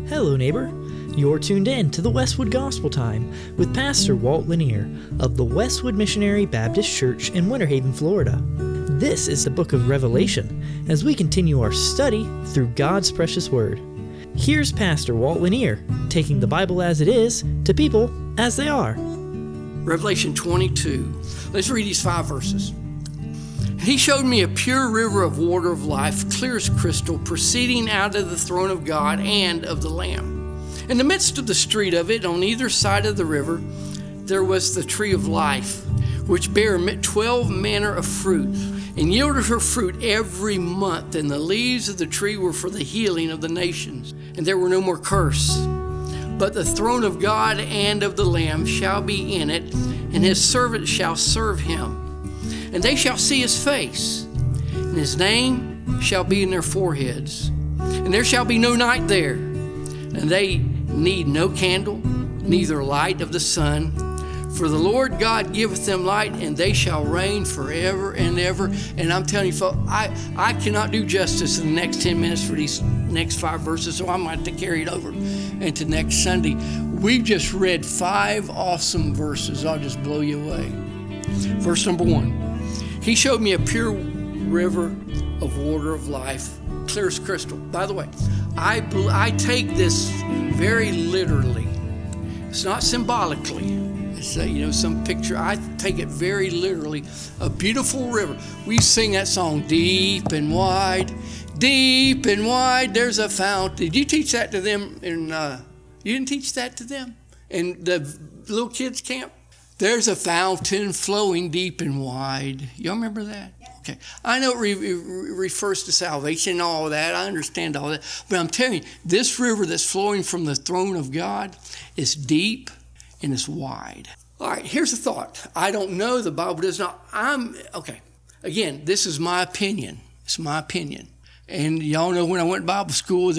Hello, neighbor. You're tuned in to the Westwood Gospel Time with Pastor Walt Lanier of the Westwood Missionary Baptist Church in Winter Haven, Florida. This is the book of Revelation as we continue our study through God's precious word. Here's Pastor Walt Lanier taking the Bible as it is to people as they are. Revelation 22. Let's read these 5 verses. He showed me a pure river of water of life, clear as crystal, proceeding out of the throne of God and of the Lamb. In the midst of the street of it, on either side of the river, there was the tree of life, which bare 12 manner of fruit, and yielded her fruit every month. And the leaves of the tree were for the healing of the nations. And there were no more curse. But the throne of God and of the Lamb shall be in it, and his servants shall serve him. And they shall see his face, and his name shall be in their foreheads. And there shall be no night there, and they need no candle, neither light of the sun. For the Lord God giveth them light, and they shall reign forever and ever. And I'm telling you, folks, I cannot do justice in the next 10 minutes for these next 5 verses, so I'm going to have to carry it over into next Sunday. We've just read 5 awesome verses. I'll just blow you away. Verse number 1. He showed me a pure river of water of life, clear as crystal. By the way, I take this very literally. It's not symbolically. It's some picture. I take it very literally. A beautiful river. We sing that song, deep and wide, there's a fountain. Did you teach that to them? You didn't teach that to them in the little kids camp? There's a fountain flowing deep and wide. Y'all remember that? Okay. I know it refers to salvation and all that. I understand all that. But I'm telling you, this river that's flowing from the throne of God is deep and it's wide. All right, here's a thought. I don't know. The Bible does not. Okay. Again, this is my opinion. It's my opinion. And y'all know when I went to Bible school,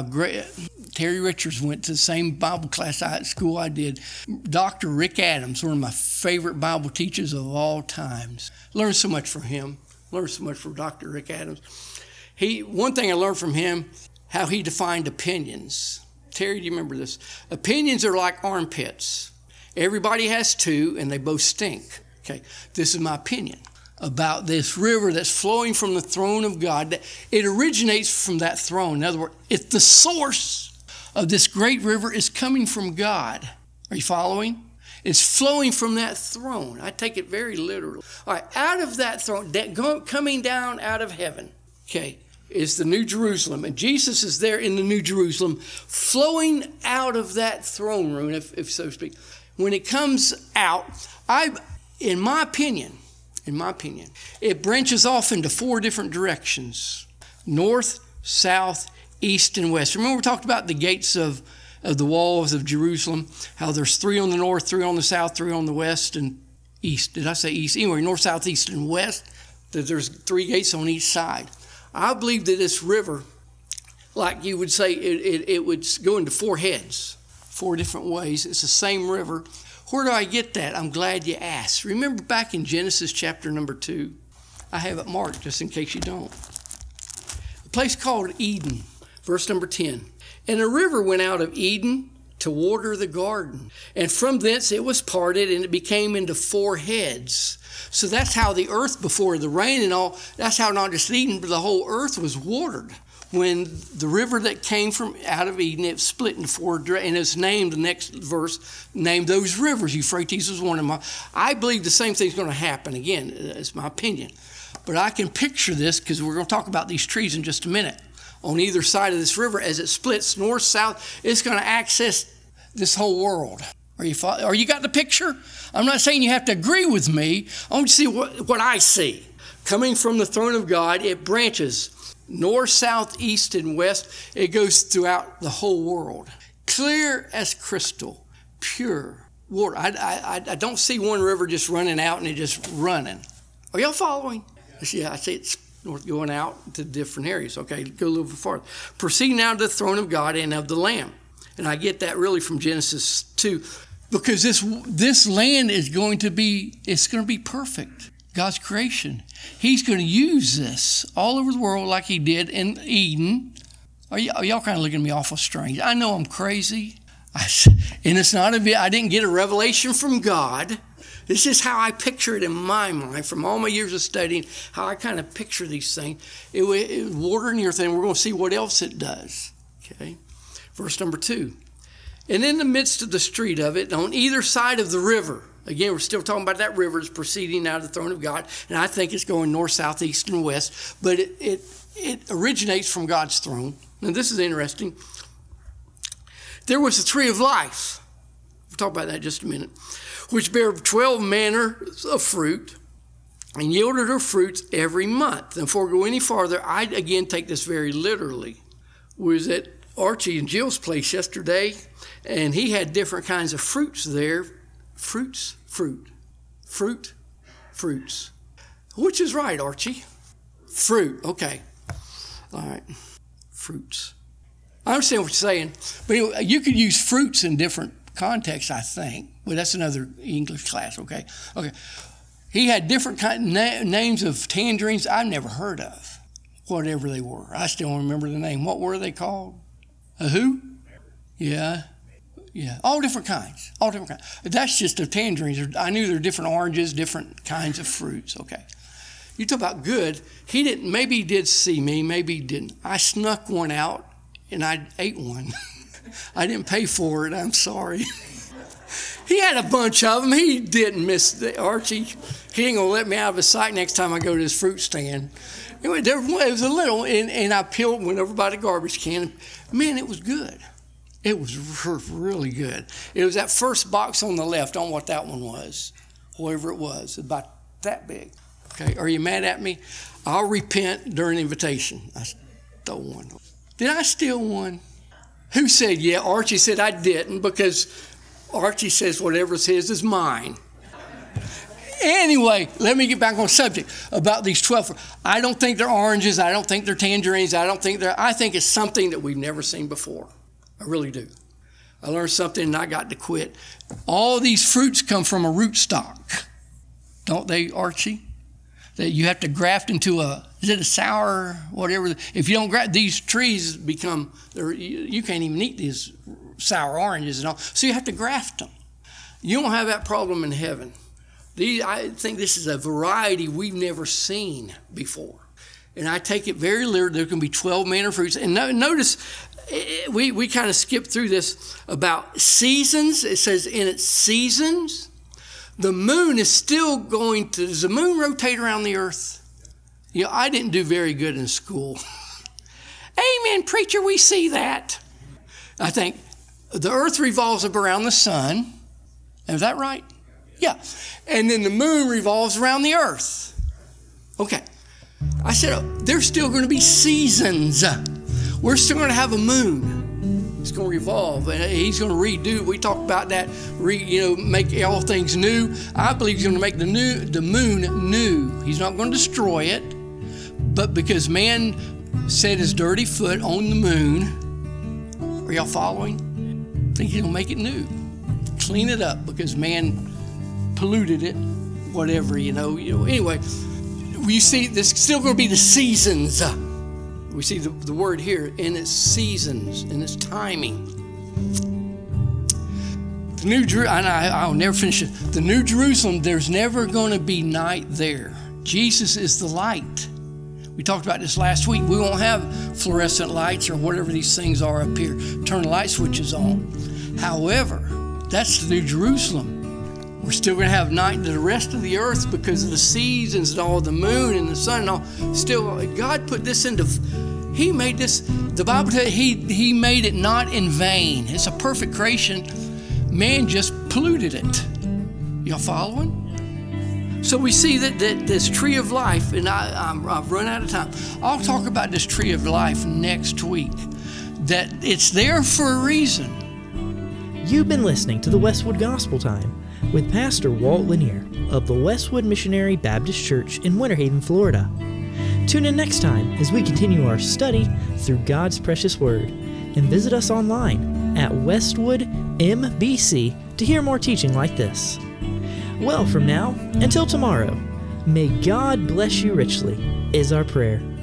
Terry Richards went to the same Bible class at school I did. Dr. Rick Adams, one of my favorite Bible teachers of all times. Learned so much from him. Learned so much from Dr. Rick Adams. One thing I learned from him, how he defined opinions. Terry, do you remember this? Opinions are like armpits. Everybody has 2, and they both stink. Okay, this is my opinion about this river that's flowing from the throne of God. It originates from that throne. In other words, it's the source of this great river is coming from God. Are you following? It's flowing from that throne. I take it very literally. All right, out of that throne, coming down out of heaven, okay, is the New Jerusalem. And Jesus is there in the New Jerusalem, flowing out of that throne room, if so to speak. When it comes out, in my opinion, it branches off into 4 different directions: north, south, east, and west. Remember we talked about the gates of the walls of Jerusalem, how there's 3 on the north, 3 on the south, 3 on the west, and east. Did I say east? Anyway, north, south, east, and west, that there's 3 gates on each side. I believe that this river, like you would say, it would go into 4 heads, 4 different ways. It's the same river. Where do I get that? I'm glad you asked. Remember back in Genesis chapter number 2? I have it marked just in case you don't. A place called Eden, verse number 10. And a river went out of Eden to water the garden. And from thence it was parted, and it became into 4 heads. So that's how the earth before the rain and all, that's how not just Eden, but the whole earth was watered. When the river that came from out of Eden, it split into 4, and it's named, the next verse, named those rivers. Euphrates was one of them. I believe the same thing's going to happen. Again, it's my opinion. But I can picture this, because we're going to talk about these trees in just a minute. On either side of this river, as it splits north, south, it's going to access this whole world. Are you got the picture? I'm not saying you have to agree with me. I want you to see what I see. Coming from the throne of God, it branches north, south, east, and west. It goes throughout the whole world. Clear as crystal, pure water. I don't see one river just running out and it just running. Are y'all following? Yeah, I see it's north going out to different areas. Okay, go a little bit farther. Proceeding out to the throne of God and of the Lamb. And I get that really from Genesis 2. Because this land is going to be perfect. God's creation. He's going to use this all over the world like he did in Eden Y'all kind of looking at me awful strange. I know I'm crazy. And it's not I didn't get a revelation from God. This is how I picture it in my mind from all my years of studying, how I kind of picture these things. It was water in the earth, and we're going to see what else it does. Okay, verse number 2. And in the midst of the street of it, on either side of the river, again, we're still talking about that river is proceeding out of the throne of God, and I think it's going north, south, east, and west, but it originates from God's throne. Now, this is interesting. There was a tree of life. We'll talk about that in just a minute. Which bare 12 manner of fruit, and yielded her fruits every month. And before I go any farther, I again take this very literally. We was at Archie and Jill's place yesterday, and he had different kinds of fruits there. Fruits. Which is right, Archie? Fruit, okay. All right, fruits. I understand what you're saying, but anyway, you could use fruits in different contexts, I think. Well, that's another English class, okay? Okay. He had different names of tangerines I've never heard of, whatever they were. I still don't remember the name. What were they called? A who? Yeah. All different kinds. That's just the tangerines. I knew there were different oranges, different kinds of fruits, okay. You talk about good. He didn't, maybe he did see me, maybe he didn't. I snuck one out and I ate one. I didn't pay for it, I'm sorry. He had a bunch of them. He didn't miss Archie. He ain't gonna let me out of his sight next time I go to his fruit stand. Anyway, there was a little, and I went over by the garbage can. Man, it was good. It was really good. It was that first box on the left. I don't know what that one was. Whoever it was, about that big. Okay, are you mad at me? I'll repent during invitation. I stole one. Did I steal one? Who said, yeah? Archie said I didn't, because Archie says whatever's his is mine. Anyway, let me get back on subject about these 12. I don't think they're oranges. I don't think they're tangerines. I think it's something that we've never seen before. I really do. I learned something and I got to quit. All these fruits come from a rootstock, don't they, Archie? That you have to graft into is it a sour, whatever? If you don't graft, these trees become, you can't even eat these sour oranges and all. So you have to graft them. You don't have that problem in heaven. I think this is a variety we've never seen before. And I take it very literally. There can be 12 manner fruits. And notice, we kind of skipped through this about seasons. It says in its seasons. The moon is still does the moon rotate around the earth? You know, I didn't do very good in school. Amen, preacher, we see that. I think the earth revolves around the sun. Is that right? Yeah. And then the moon revolves around the earth. Okay. I said, there's still going to be seasons. We're still going to have a moon. It's going to revolve, and he's going to redo. We talked about that, make all things new. I believe he's going to make the moon new. He's not going to destroy it, but because man set his dirty foot on the moon, are y'all following? I think he's going to make it new, clean it up because man polluted it, whatever, Anyway, you see, there's still going to be the seasons. We see the word here in its seasons, in its timing. The New Jerusalem, I'll never finish it. The New Jerusalem, there's never going to be night there. Jesus is the light. We talked about this last week. We won't have fluorescent lights or whatever these things are up here. Turn the light switches on. However, that's the New Jerusalem. We're still going to have night to the rest of the earth because of the seasons and all, the moon and the sun and all. Still, God put this He made this, the Bible says he made it not in vain. It's a perfect creation. Man just polluted it. Y'all following? So we see that this tree of life, and I've run out of time. I'll talk about this tree of life next week. That it's there for a reason. You've been listening to the Westwood Gospel Time with Pastor Walt Lanier of the Westwood Missionary Baptist Church in Winter Haven, Florida. Tune in next time as we continue our study through God's precious Word, and visit us online at Westwood MBC to hear more teaching like this. Well, from now until tomorrow, may God bless you richly is our prayer.